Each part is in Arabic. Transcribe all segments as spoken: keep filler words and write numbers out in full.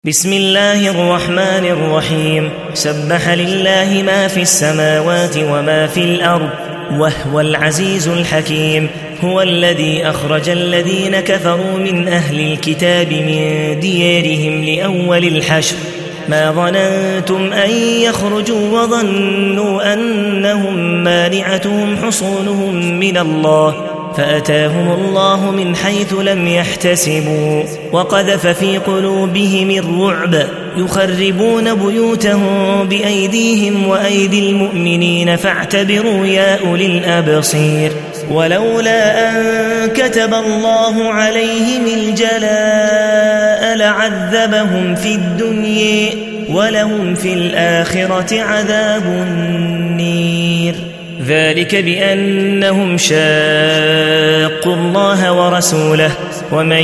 بسم الله الرحمن الرحيم. سبح لله ما في السماوات وما في الأرض وهو العزيز الحكيم. هو الذي أخرج الذين كفروا من أهل الكتاب من ديارهم لأول الحشر ما ظننتم أن يخرجوا وظنوا أنهم مانعتهم حصونهم من الله فأتاهم الله من حيث لم يحتسبوا وقذف في قلوبهم الرعب يخربون بيوتهم بأيديهم وأيدي المؤمنين فاعتبروا يا أولي الأبصير. ولولا أن كتب الله عليهم الجلاء لعذبهم في الدنيا ولهم في الآخرة عذاب النير. ذلك بأنهم شاقوا الله ورسوله ومن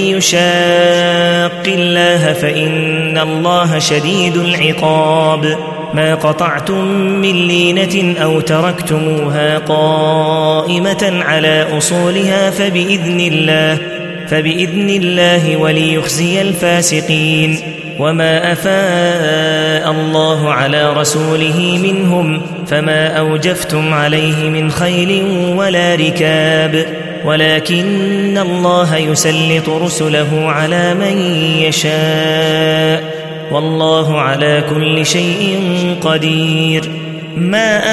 يشاق الله فإن الله شديد العقاب. ما قطعتم من لينة أو تركتموها قائمة على أصولها فبإذن الله فبإذن الله وليخزي الفاسقين. وما أفاء الله على رسوله منهم فما أوجفتم عليه من خيل ولا ركاب ولكن الله يسلط رسله على من يشاء والله على كل شيء قدير. ما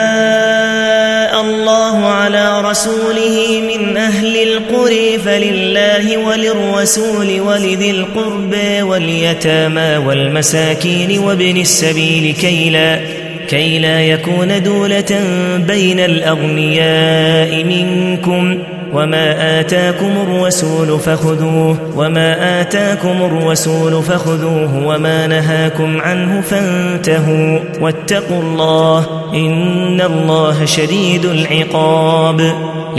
أفاء الله على رسوله من أهل القرى فلله وللرسول ولذي القربى واليتامى والمساكين وابن السبيل كي لا, كي لا يكون دولة بين الأغنياء منكم. وما آتاكم الرسول فخذوه وما آتاكم الرسول فخذوه وما نهاكم عنه فانتهوا واتقوا الله إن الله شديد العقاب.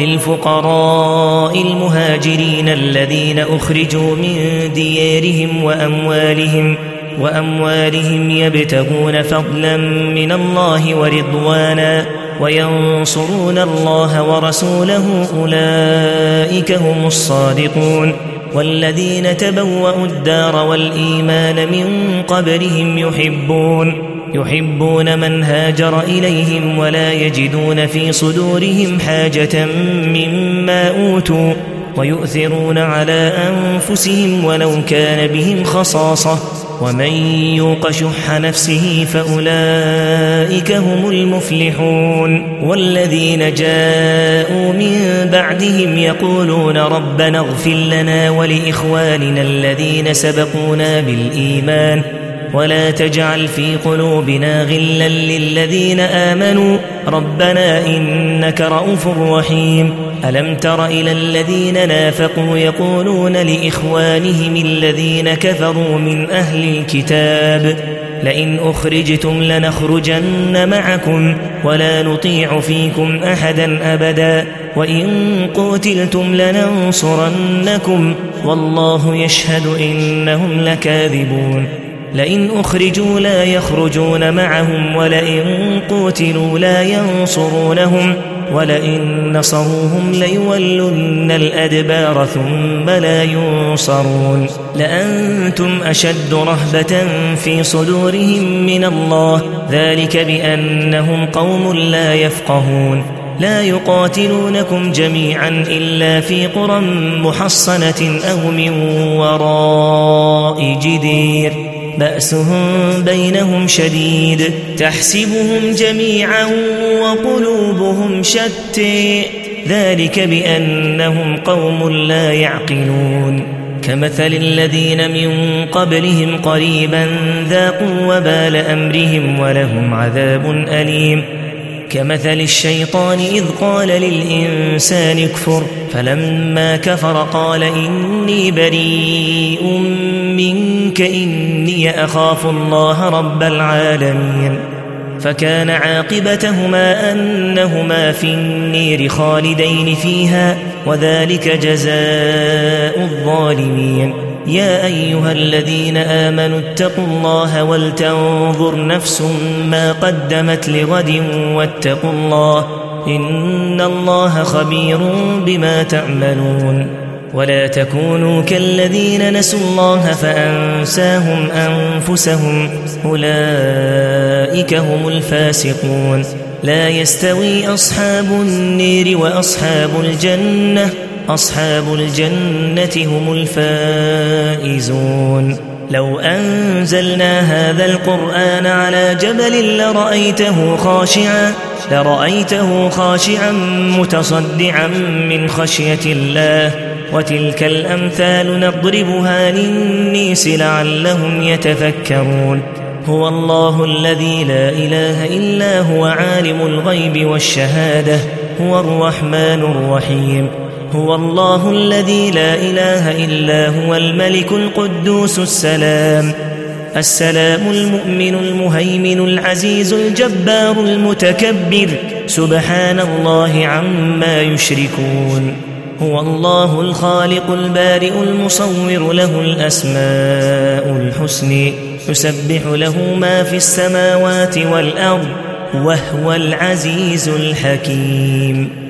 للفقراء المهاجرين الذين أخرجوا من ديارهم وأموالهم وأموالهم يبتغون فضلا من الله ورضوانا وينصرون الله ورسوله أولئك هم الصادقون. والذين تبوأوا الدار والإيمان من قبلهم يحبون يحبون من هاجر إليهم ولا يجدون في صدورهم حاجة مما أوتوا ويؤثرون على أنفسهم ولو كان بهم خصاصة ومن يوق شح نفسه فأولئك هم المفلحون. والذين جاءوا من بعدهم يقولون ربنا اغفر لنا ولإخواننا الذين سبقونا بالإيمان ولا تجعل في قلوبنا غلا للذين آمنوا ربنا إنك رؤوف رحيم. ألم تر إلى الذين نافقوا يقولون لإخوانهم الذين كفروا من أهل الكتاب لئن أخرجتم لنخرجن معكم ولا نطيع فيكم أحدا أبدا وإن قتلتم لننصرنكم والله يشهد إنهم لكاذبون. لئن أخرجوا لا يخرجون معهم ولئن قتلوا لا ينصرونهم ولئن نصروهم ليولن الأدبار ثم لا ينصرون. لأنتم أشد رهبة في صدورهم من الله ذلك بأنهم قوم لا يفقهون. لا يقاتلونكم جميعا إلا في قرى محصنة أو من وراء جدير بأسهم بينهم شديد تحسبهم جميعا وقلوبهم شتى ذلك بأنهم قوم لا يعقلون. كمثل الذين من قبلهم قريبا ذاقوا وبال أمرهم ولهم عذاب أليم. كمثل الشيطان إذ قال للإنسان اكفر فلما كفر قال إني بريء منك إني أخاف الله رب العالمين. فكان عاقبتهما أنهما في النير خالدين فيها وذلك جزاء الظالمين. يا أيها الذين آمنوا اتقوا الله ولتنظر نفس ما قدمت لغد واتقوا الله إن الله خبير بما تعملون. ولا تكونوا كالذين نسوا الله فأنساهم أنفسهم أولئك هم الفاسقون لا يستوي أصحاب النير وأصحاب الجنة أصحاب الجنة هم الفائزون لو أنزلنا هذا القرآن على جبل لرأيته خاشعا لرأيته خاشعا متصدعا من خشية الله وتلك الأمثال نضربها للناس لعلهم يتفكرون هو الله الذي لا إله إلا هو عالم الغيب والشهادة هو الرحمن الرحيم هو الله الذي لا إله إلا هو الملك القدوس السلام السلام المؤمن المهيمن العزيز الجبار المتكبر سبحان الله عما يشركون هو الله الخالق البارئ المصور له الأسماء الحسن يسبح له ما في السماوات والأرض وهو العزيز الحكيم